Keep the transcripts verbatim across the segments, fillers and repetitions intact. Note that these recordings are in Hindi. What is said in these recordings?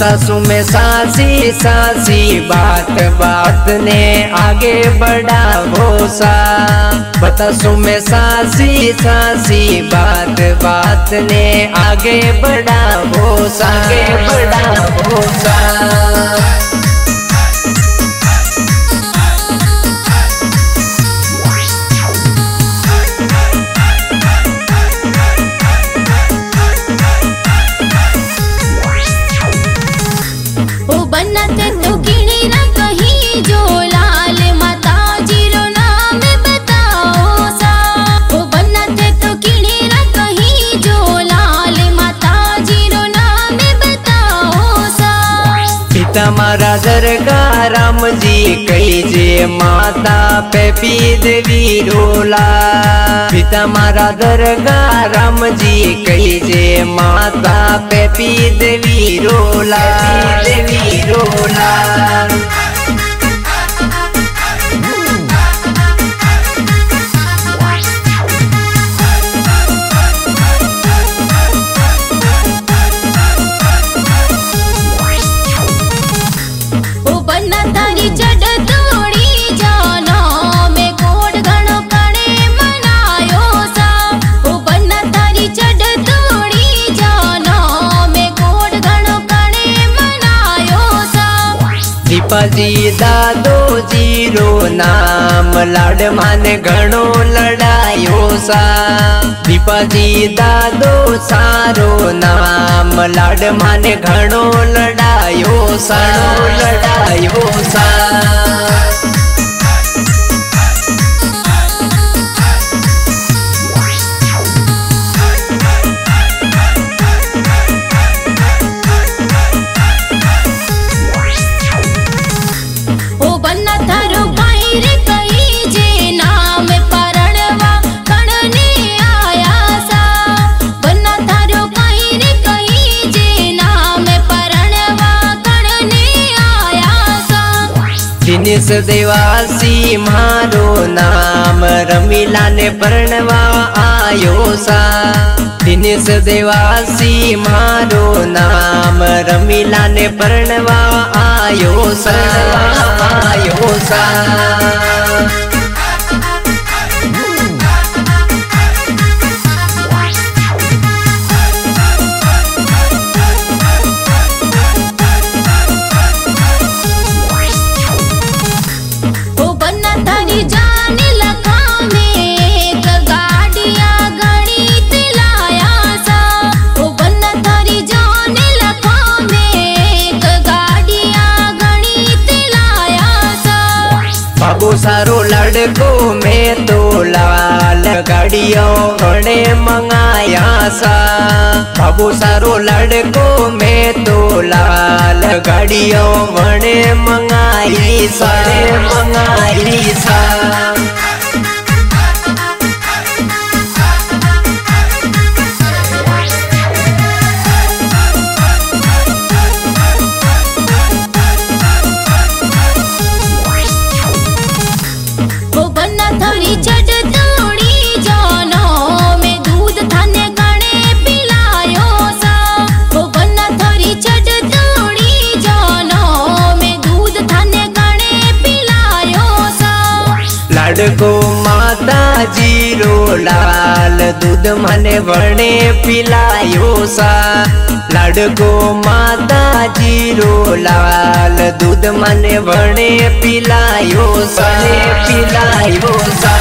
बतासू मैं सासी सासी बात बात ने आगे बढ़ा भोसा। बतासू मैं सासी सासी बात बात ने आगे बढ़ा भोसा, आगे बढ़ा भोसा। तुम्हारा दरगाह राम जी कही जे माता पे पी देवी रोला। तुम्हारा दरगाह राम जी कही जे माता पे पी देवी रोला, देवी रोला। दीपाजी दादो जीरो नाम लाड माने घणो लड़ायो सा। दीपाजी दादो सारो नाम लाड माने घणो लड़ायो सा, लड़ायो सा। दिनेश देवासी मारो नाम रमीला ने प्रणवा आयो सा। दिनेश देवासी मारो नाम रमीला ने प्रणवा आयो सा, आयो सा। बाबू सारो लड़को में तो लाल गाड़ियों घणे मंगाया सा। बाबू सारो लड़को में तो लाल गाड़ियों घणे मंगाई सा, मंगाई सा। लड़को माता जीरो लाल दूध मने वणे पिलायो सा। लड़को माता जीरो लाल दूध मने वणे पिलायो सा, पिलायो सा।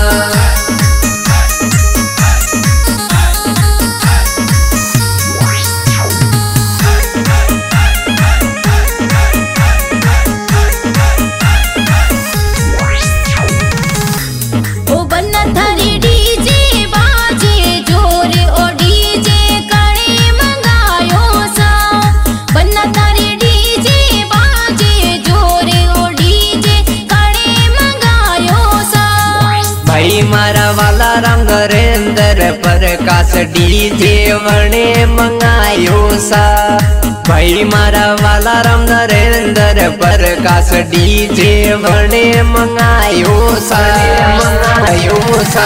भाई मारा वाला राम नरेंद्र प्रकाश डीजे वणे मंगायो सा। भाई मारा वाला राम नरेंद्र प्रकाश डीजे वणे मंगायो सा, मंगायो सा।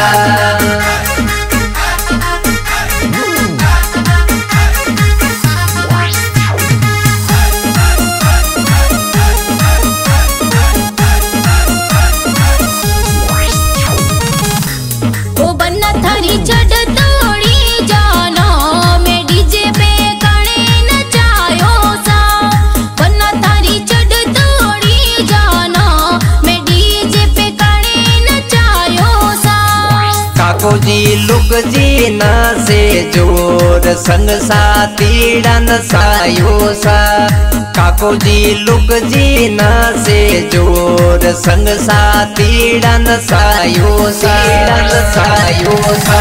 काको जी लुक जी ना से जोर संग साथी डन सायो सा। काको जी लुक जी ना से जोर संग साथी डन सायो सा डन सायो सा।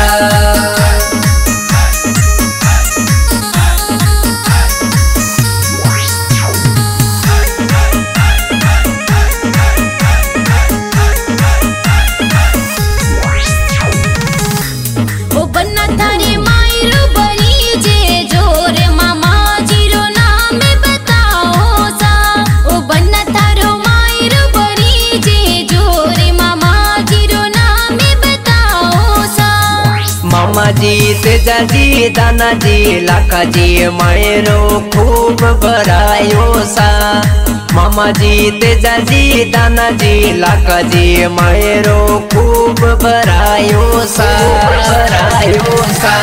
मामा जी तेजा जी दाना जी लाखा जी मायरो खूब भरायो सा। मामा जी तेजा जी दाना जी लाखा जी मायरो खूब भरायो सा भरायो सा।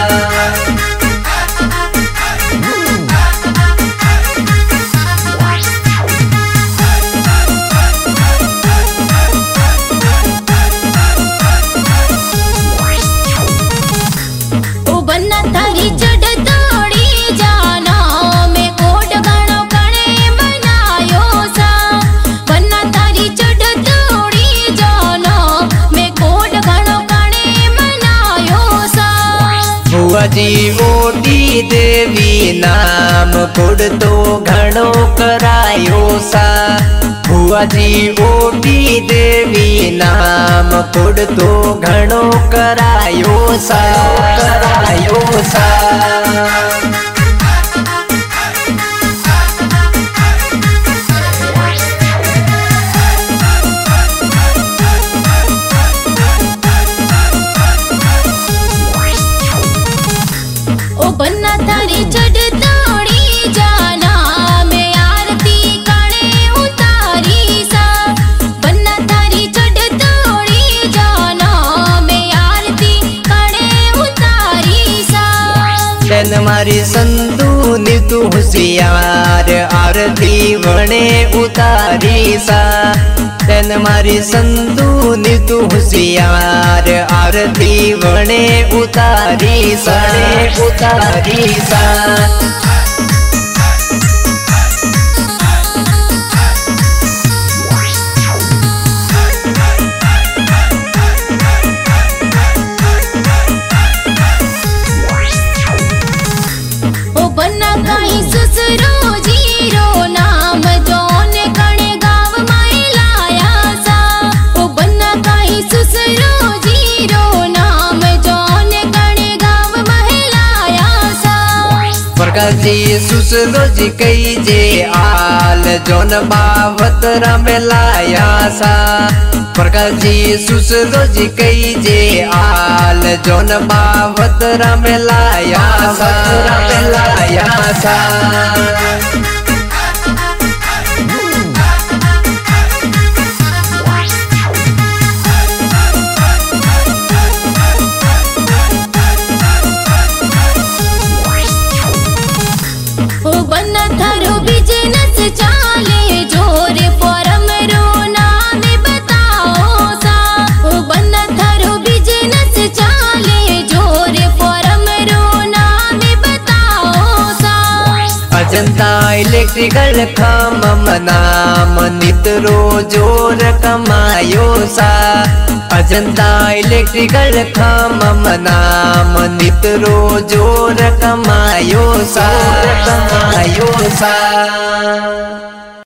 बुआ जी ओटी देवी नाम कुड़ तो घणो करायो सा। बुआ जी ओटी देवी नाम कुड़ तो घणो करायो सा करायो सा। बन्ना थारी चढ़ तोड़ी जाना मैं आरती काने उतारी सा। बन्ना थारी चढ़ तोड़ी जाना मैं आरती काने उतारी सा। तेन मारी संतु नीतु होशियार आरती वणे उतारी सा। तेन मारी संतु नीतु होशियार आरती वणे उतारी सा उतारी सा। ओ बन्ना काई ससुरो जीरो नाम जोन कणे गाव माई लाया सा। ओ बन्ना काई ससुरो जीरो नाम जोन कणे गाव माई लाया सा। प्रकाश जी सुसरो जी कई जे आल जोन बावत रमे लाया सा। प्रकाश जी सुसरो जी कई जे आल जोन बावत रमे लाया सा रमे लाया सा। बन्ना थारो बिजनेस चाले जोर फॉर्म रो नाम बताओ सा। ओ बन्ना थारो बिजनेस चाले जोर फॉर्म रो नाम बताओ सा। अजंता इलेक्ट्रिकल खाम नाम नितरो जोर कमायो सा। अजंता इलेक्ट्रिकल खाम नाम नितरो जोर कमायो सा कमायो सा।